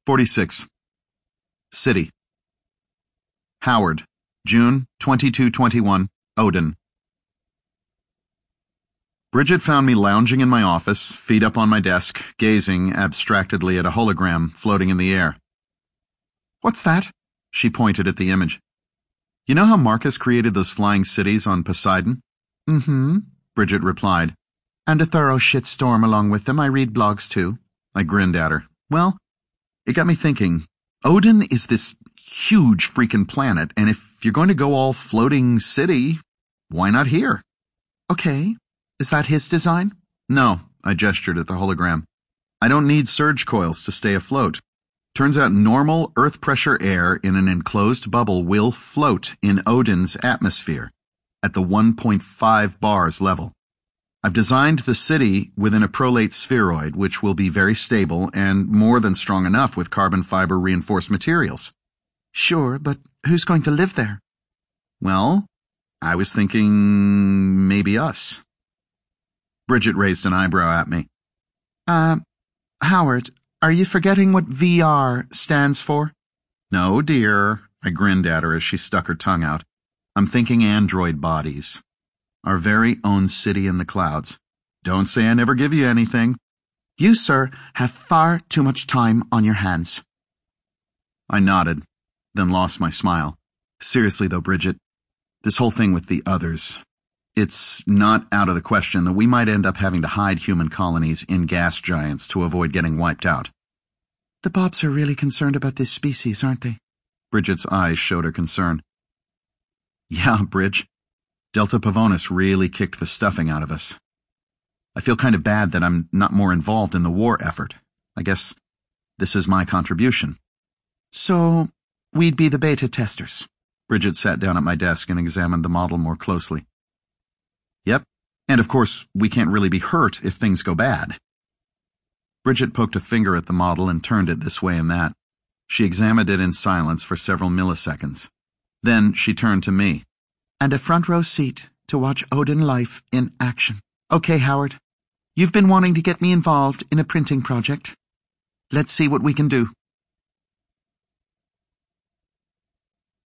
46. City. Howard, June 2221, Odin. Bridget found me lounging in my office, feet up on my desk, gazing abstractedly at a hologram floating in the air. "What's that?" She pointed at the image. "You know how Marcus created those flying cities on Poseidon?" "Mm-hmm," Bridget replied. "And a thorough shitstorm along with them. I read blogs too." I grinned at her. "Well, it got me thinking. Odin is this huge freaking planet, and if you're going to go all floating city, why not here?" "Okay. Is that his design?" "No," I gestured at the hologram. "I don't need surge coils to stay afloat. Turns out normal earth pressure air in an enclosed bubble will float in Odin's atmosphere at the 1.5 bars level. I've designed the city within a prolate spheroid, which will be very stable and more than strong enough with carbon fiber reinforced materials." "Sure, but who's going to live there?" "Well, I was thinking maybe us." Bridget raised an eyebrow at me. Howard, are you forgetting what VR stands for?" "No, dear," I grinned at her as she stuck her tongue out. "I'm thinking android bodies. Our very own city in the clouds. Don't say I never give you anything." "You, sir, have far too much time on your hands." I nodded, then lost my smile. "Seriously though, Bridget, this whole thing with the others, it's not out of the question that we might end up having to hide human colonies in gas giants to avoid getting wiped out." "The Bobs are really concerned about this species, aren't they?" Bridget's eyes showed her concern. "Yeah, Bridge. Delta Pavonis really kicked the stuffing out of us. I feel kind of bad that I'm not more involved in the war effort. I guess this is my contribution." "So, we'd be the beta testers." Bridget sat down at my desk and examined the model more closely. "Yep, and of course, we can't really be hurt if things go bad." Bridget poked a finger at the model and turned it this way and that. She examined it in silence for several milliseconds. Then she turned to me. "And a front row seat to watch Odin life in action. Okay, Howard, you've been wanting to get me involved in a printing project. Let's see what we can do."